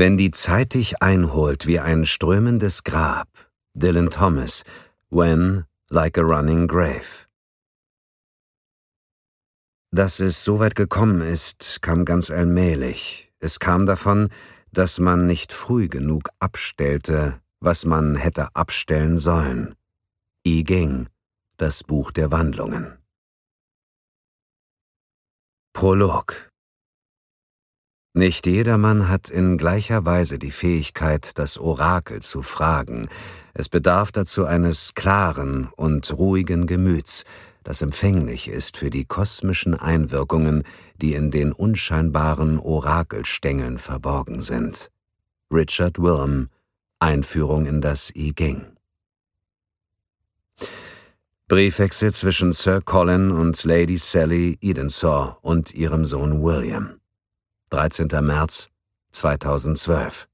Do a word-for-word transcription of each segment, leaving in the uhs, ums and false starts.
Wenn die Zeit dich einholt wie ein strömendes Grab. Dylan Thomas. When, like a running grave. Dass es so weit gekommen ist, kam ganz allmählich. Es kam davon, dass man nicht früh genug abstellte, was man hätte abstellen sollen. I Ching, das Buch der Wandlungen. Prolog. Nicht jedermann hat in gleicher Weise die Fähigkeit, das Orakel zu fragen. Es bedarf dazu eines klaren und ruhigen Gemüts, das empfänglich ist für die kosmischen Einwirkungen, die in den unscheinbaren Orakelstängeln verborgen sind. Richard Wilhelm, Einführung in das I Ching. Briefwechsel zwischen Sir Colin und Lady Sally Edensor und ihrem Sohn William. dreizehnter März zweitausendzwölf.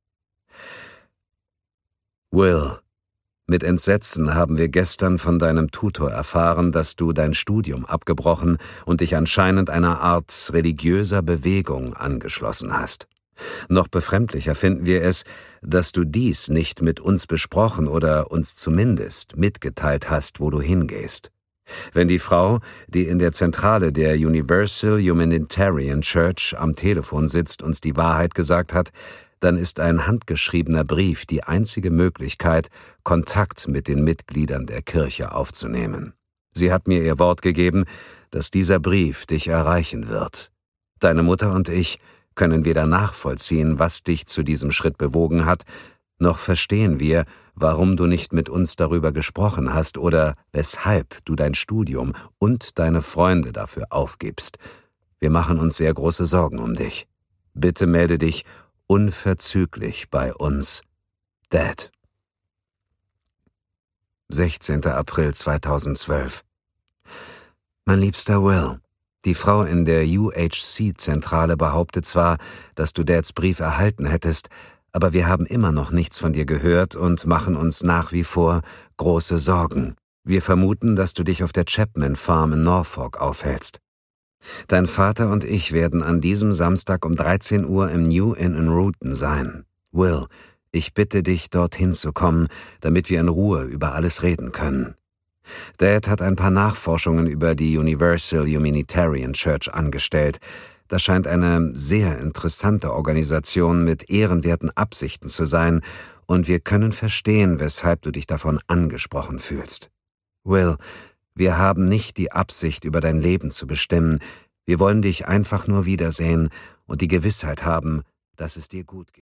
Will, mit Entsetzen haben wir gestern von deinem Tutor erfahren, dass du dein Studium abgebrochen und dich anscheinend einer Art religiöser Bewegung angeschlossen hast. Noch befremdlicher finden wir es, dass du dies nicht mit uns besprochen oder uns zumindest mitgeteilt hast, wo du hingehst. Wenn die Frau, die in der Zentrale der Universal Humanitarian Church am Telefon sitzt, uns die Wahrheit gesagt hat, dann ist ein handgeschriebener Brief die einzige Möglichkeit, Kontakt mit den Mitgliedern der Kirche aufzunehmen. Sie hat mir ihr Wort gegeben, dass dieser Brief dich erreichen wird. Deine Mutter und ich können weder nachvollziehen, was dich zu diesem Schritt bewogen hat, noch verstehen wir, warum du nicht mit uns darüber gesprochen hast oder weshalb du dein Studium und deine Freunde dafür aufgibst. Wir machen uns sehr große Sorgen um dich. Bitte melde dich unverzüglich bei uns. Dad. sechzehnter April zweitausendzwölf. Mein liebster Will, die Frau in der U H C-Zentrale behauptet zwar, dass du Dads Brief erhalten hättest, aber wir haben immer noch nichts von dir gehört und machen uns nach wie vor große Sorgen. Wir vermuten, dass du dich auf der Chapman Farm in Norfolk aufhältst. Dein Vater und ich werden an diesem Samstag um dreizehn Uhr im New Inn in Ruton sein. Will, ich bitte dich, dorthin zu kommen, damit wir in Ruhe über alles reden können. Dad hat ein paar Nachforschungen über die Universal Humanitarian Church angestellt. Das scheint eine sehr interessante Organisation mit ehrenwerten Absichten zu sein, und wir können verstehen, weshalb du dich davon angesprochen fühlst. Will, wir haben nicht die Absicht, über dein Leben zu bestimmen. Wir wollen dich einfach nur wiedersehen und die Gewissheit haben, dass es dir gut geht.